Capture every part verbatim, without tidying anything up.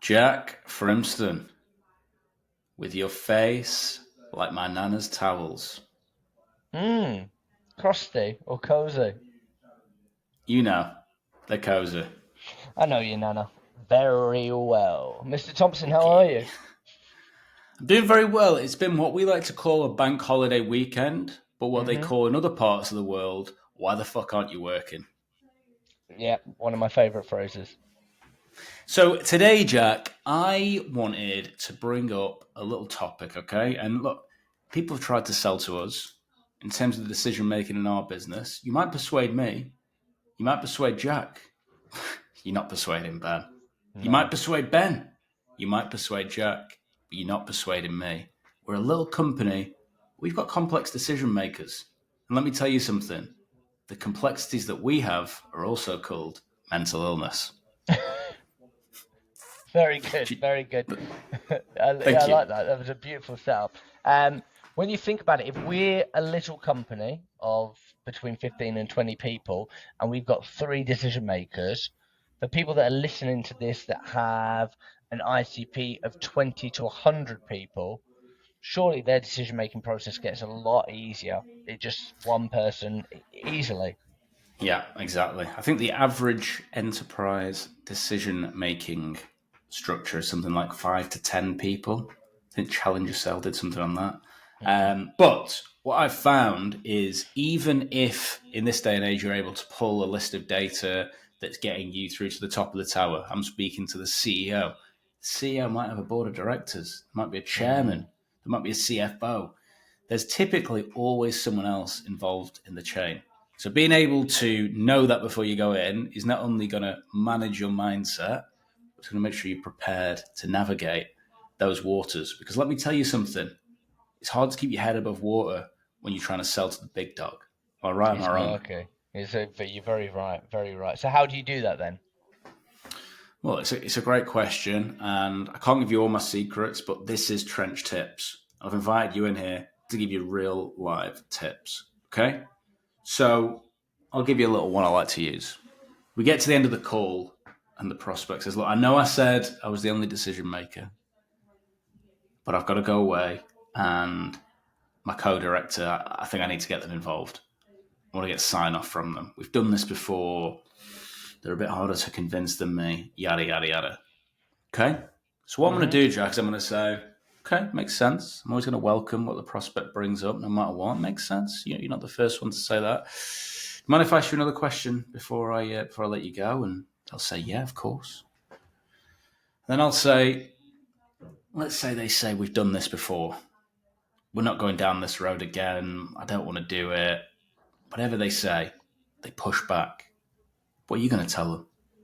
Jack Frimston, with your face like my nana's towels. Mmm, crusty or cozy? You know, they're cozy. I know you, Nana. Very well. Mister Thompson, how are you? I'm doing very well. It's been what we like to call a bank holiday weekend, but what they hmm call in other parts of the world, why the fuck aren't you working? Yeah, one of my favourite phrases. So today, Jack, I wanted to bring up a little topic, okay? And look, people have tried to sell to us in terms of the decision making in our business. You might persuade me, you might persuade Jack. You're not persuading Ben. You might No. persuade Ben. You might persuade Jack, but you're not persuading me. We're a little company. We've got complex decision makers. And let me tell you something. The complexities that we have are also called mental illness. Very good, very good. I, yeah, I Thank you. like that. That was a beautiful setup. Um, when you think about it, if we're a little company of between fifteen and twenty people, and we've got three decision makers, the people that are listening to this that have an I C P of twenty to one hundred people, surely their decision making process gets a lot easier. It just one person e- easily. Yeah, exactly. I think the average enterprise decision making structure is something like five to ten people. I think Challenge Yourself did something on that. Mm. Um, but what I've found is even if in this day and age you're able to pull a list of data that's getting you through to the top of the tower, I'm speaking to the C E O. The C E O might have a board of directors, there might be a chairman, Mm. there might be a C F O. There's typically always someone else involved in the chain. So being able to know that before you go in is not only going to manage your mindset, it's going to make sure you're prepared to navigate those waters. Because let me tell you something, it's hard to keep your head above water when you're trying to sell to the big dog. Am I right? Am It's I wrong? murky. It's a, but you're very right, very right. So how do you do that then? Well, it's a, it's a great question, and I can't give you all my secrets, but this is Trench Tips. I've invited you in here to give you real live tips. Okay? So I'll give you a little one I like to use. We get to the end of the call, and the prospect says, look, I know I said I was the only decision maker, but I've got to go away, and my co-director, I think I need to get them involved. I want to get sign off from them. We've done this before. They're a bit harder to convince than me, yada, yada, yada. Okay? So what I'm going to hmm do, Jack, is I'm going to say, okay, makes sense. I'm always going to welcome what the prospect brings up, no matter what. Makes sense. You know, you're not the first one to say that. Mind if I ask you another question before I uh, before I let you go? And they'll say, yeah, of course. Then I'll say, let's say they say we've done this before. We're not going down this road again. I don't want to do it. Whatever they say, they push back. What are you going to tell them?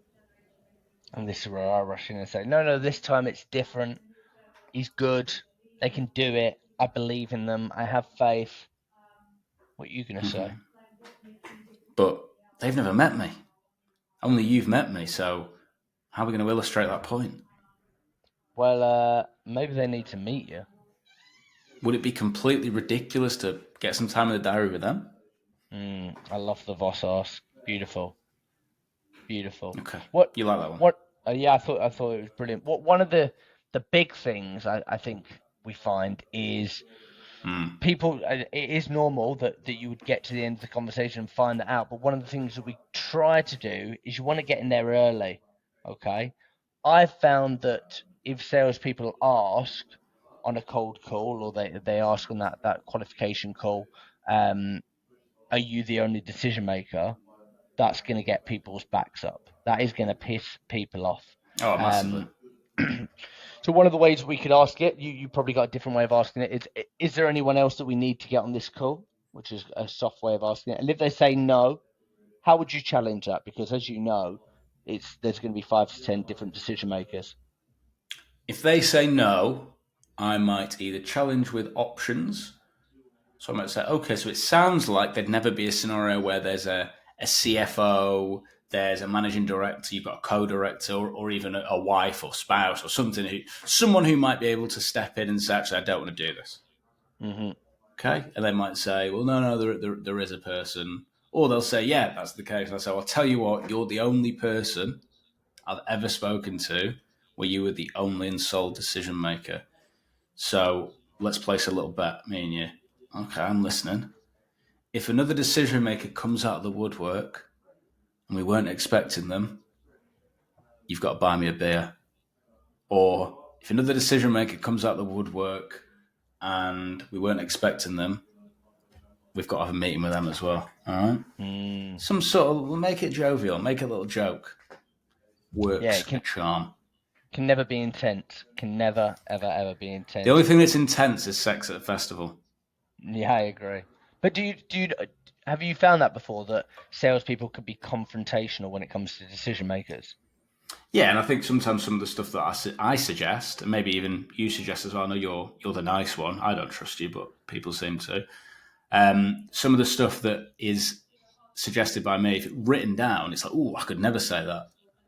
And this is where I rush in and say, no, no, this time it's different. He's good. They can do it. I believe in them. I have faith. What are you going to say? But they've never met me. Only you've met me. So how are we going to illustrate that point? Well, uh, maybe they need to meet you. Would it be completely ridiculous to get some time in the diary with them? Mm, I love the Voss ask. Beautiful, beautiful. Okay, What, you like that one? what? Uh, yeah, I thought I thought it was brilliant. What one of the the big things I, I think we find is Mm. people. uh, It is normal that that you would get to the end of the conversation and find that out. But one of the things that we try to do is you want to get in there early. Okay, I've found that if salespeople ask on a cold call or they they ask on that that qualification call, um, are you the only decision maker? That's going to get people's backs up. That is going to piss people off. Oh, massively. Um, so one of the ways we could ask it, you you probably got a different way of asking it. Is is there anyone else that we need to get on this call? Which is a soft way of asking it. And if they say no, how would you challenge that? Because as you know, it's there's going to be five to ten different decision makers. If they say no, I might either challenge with options. So I might say, okay, so it sounds like there'd never be a scenario where there's a, a C F O, there's a managing director, you've got a co-director, or, or even a, a wife or spouse or something who, someone who might be able to step in and say, actually, I don't want to do this. hmm Okay, and they might say, well, no, no, there, there, there is a person, or they'll say, yeah, that's the case. And I say, well, I'll tell you what, you're the only person I've ever spoken to where you were the only and sole decision maker. So let's place a little bet, me and you. Okay, I'm listening. If another decision maker comes out of the woodwork and we weren't expecting them, you've got to buy me a beer. Or if another decision maker comes out of the woodwork and we weren't expecting them, we've got to have a meeting with them as well. All right? Mm. Some sort of, we'll make it jovial, make a little joke. Works Yeah, it can, charm. Can never be intense. Can never, ever, ever be intense. The only thing that's intense is sex at a festival. Yeah, I agree. But do you, do you, have you found that before, that salespeople could be confrontational when it comes to decision makers? Yeah, and I think sometimes some of the stuff that I, su- I suggest, and maybe even you suggest as well, I know you're, you're the nice one. I don't trust you, but people seem to. Um, some of the stuff that is suggested by me, if it's written down, it's like, oh, I could never say that.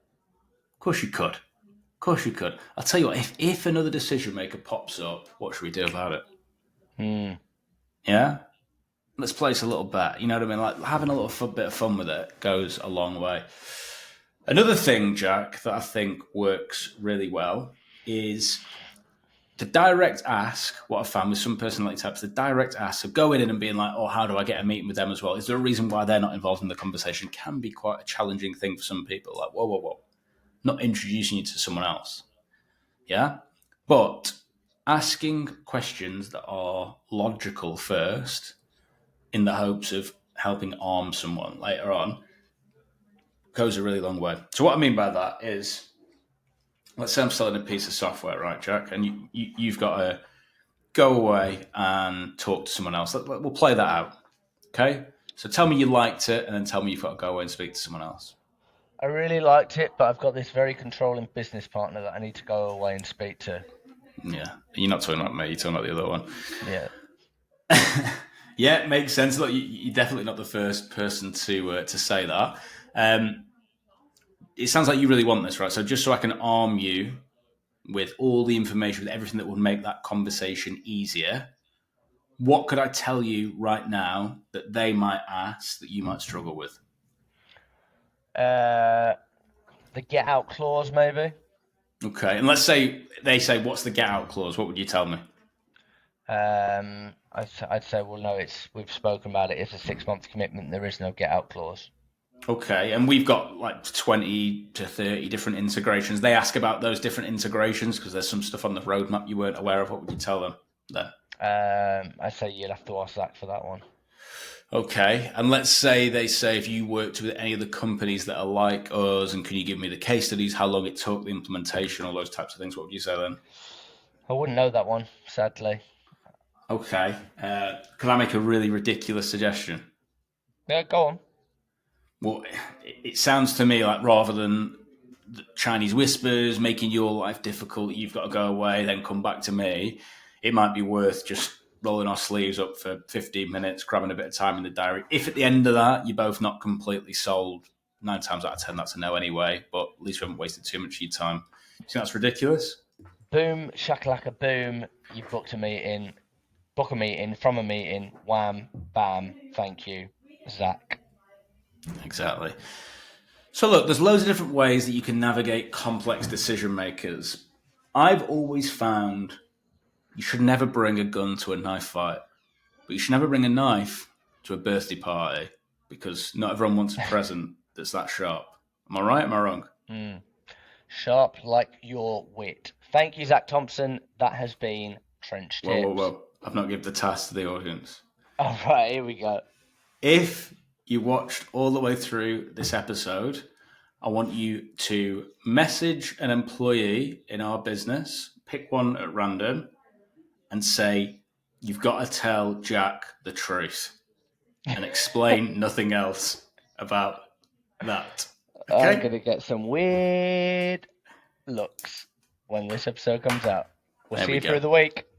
Of course you could. Of course you could. I'll tell you what, if, if another decision maker pops up, what should we do about it? Hmm. Yeah? Let's place a little bet. You know what I mean? Like having a little fun, bit of fun with it goes a long way. Another thing, Jack, that I think works really well is the direct ask. What I found with some personality types, the direct ask of going in and being like, oh, how do I get a meeting with them as well? Is there a reason why they're not involved in the conversation? Can be quite a challenging thing for some people. Like, whoa, whoa, whoa. Not introducing you to someone else. Yeah? But asking questions that are logical first in the hopes of helping arm someone later on goes a really long way. So what I mean by that is, let's say I'm selling a piece of software, right, Jack? And you, you, you've got to go away and talk to someone else. We'll play that out, okay? So tell me you liked it, and then tell me you've got to go away and speak to someone else. I really liked it, but I've got this very controlling business partner that I need to go away and speak to. Yeah, you're not talking about me, you're talking about the other one. Yeah. Yeah, it makes sense. Look, you're definitely not the first person to uh, to say that. Um, it sounds like you really want this, right? So just so I can arm you with all the information, with everything that would make that conversation easier, what could I tell you right now that they might ask that you might struggle with? Uh, the get out clause, maybe. Okay, and let's say they say, "What's the get out clause?" What would you tell me? Um, I'd, I'd say, well, no, it's we've spoken about it. It's a six month commitment. There is no get out clause. Okay, and we've got like twenty to thirty different integrations. They ask about those different integrations because there's some stuff on the roadmap you weren't aware of. What would you tell them then? Um, I'd say you'll have to ask Zach for that one. Okay, and let's say they say, if you worked with any of the companies that are like us, and can you give me the case studies, how long it took, the implementation, all those types of things, what would you say then? I wouldn't know that one, sadly. Okay, uh, can I make a really ridiculous suggestion? Yeah, go on. Well, it sounds to me like rather than Chinese whispers making your life difficult, you've got to go away, then come back to me, it might be worth just rolling our sleeves up for fifteen minutes, grabbing a bit of time in the diary. If at the end of that, you're both not completely sold, nine times out of ten, that's a no anyway, but at least we haven't wasted too much of your time. You think that's ridiculous? Boom, shakalaka boom, you've booked a meeting, book a meeting, from a meeting, wham, bam, thank you, Zach. Exactly. So look, there's loads of different ways that you can navigate complex decision makers. I've always found you should never bring a gun to a knife fight, but you should never bring a knife to a birthday party because not everyone wants a present that's that sharp. Am I right? Am I wrong? Mm. Sharp like your wit. Thank you, Zach Thompson. That has been Trench Tips. Whoa, whoa, whoa. I've not given the task to the audience. All right, here we go. If you watched all the way through this episode, I want you to message an employee in our business, pick one at random, and say, you've got to tell Jack the truth and explain nothing else about that. Okay? I'm going to get some weird looks when this episode comes out. We'll There see we you go. through the week.